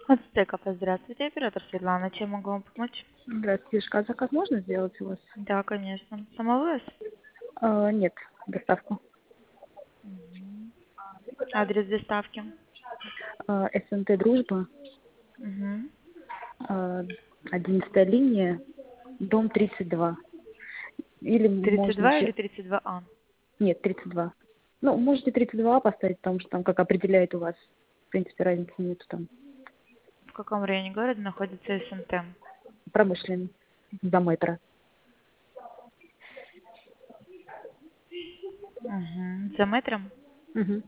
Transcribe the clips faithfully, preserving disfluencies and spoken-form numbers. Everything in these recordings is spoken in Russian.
Ацтеков, здравствуйте, оператор Светлана, чем могу вам помочь? Здравствуйте, а заказ можно сделать у вас? Да, конечно. Самовывоз? А, нет, доставку. Мгм. Адрес доставки? А, СНТ «Дружба», Угу. а, одиннадцатая линия, дом тридцать два. Или тридцать можно два или еще... тридцать два А? Нет, тридцать два. Ну, можете тридцать два поставить, потому что там как определяет у вас. В принципе, разницы нету там. В каком районе города находится СНТ? Промышленный, за метро. Угу. За метром? Угу.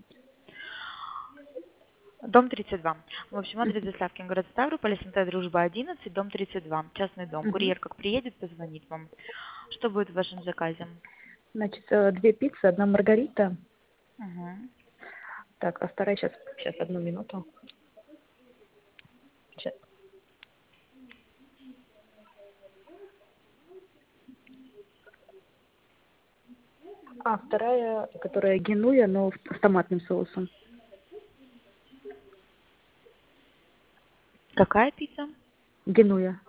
Дом тридцать два. В общем, адрес доставки город Ставрополь, СНТ Дружба одиннадцать, дом тридцать два. Частный дом. Угу. Курьер как приедет, позвонит вам. Что будет в вашем заказе? Значит, э, две пиццы, одна маргарита. Угу. Так, а вторая сейчас, сейчас, одну минуту. Щас. А, вторая, которая генуя, но с томатным соусом. Какая пицца? Генуя.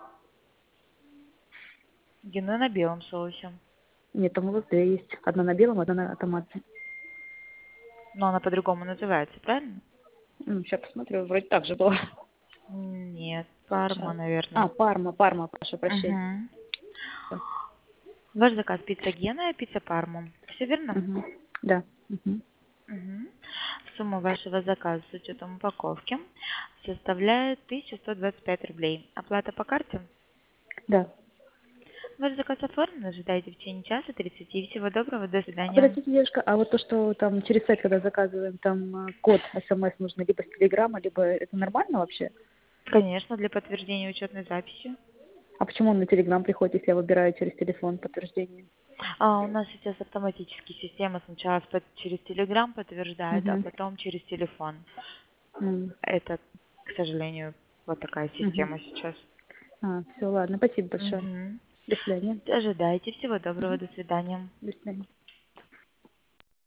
Гено на белом соусе. Нет, там у вас две есть. Одна на белом, одна на томатном. Но она по-другому называется, правильно? Сейчас посмотрю, вроде так же было. Нет, Щас. парма, А, наверное. парма, парма, прошу прощения. Угу. Всё. Ваш заказ пицца Гена и пицца Парма. Все верно? Мгм. Да. Мгм. Угу. Сумма вашего заказа с учетом упаковки составляет тысяча сто двадцать пять рублей. Оплата по карте? Да. Ваш заказ оформлен, ожидайте в течение часа тридцати. Всего доброго, до А свидания. подождите, девушка, а вот то, что там через сайт, когда заказываем, там а, код СМС нужно либо с Телеграма, либо это нормально вообще? Конечно, для подтверждения учетной записи. А почему он на Телеграм приходит, если я выбираю через телефон подтверждение? А, у нас сейчас автоматически система сначала под- через Telegram подтверждает, а Угу. потом через телефон. М. Это, к сожалению, вот такая Мгм. система сейчас. А, все, ладно, спасибо большое. Угу. До свидания. Ожидайте. Всего доброго. Мгм. До свидания. До свидания.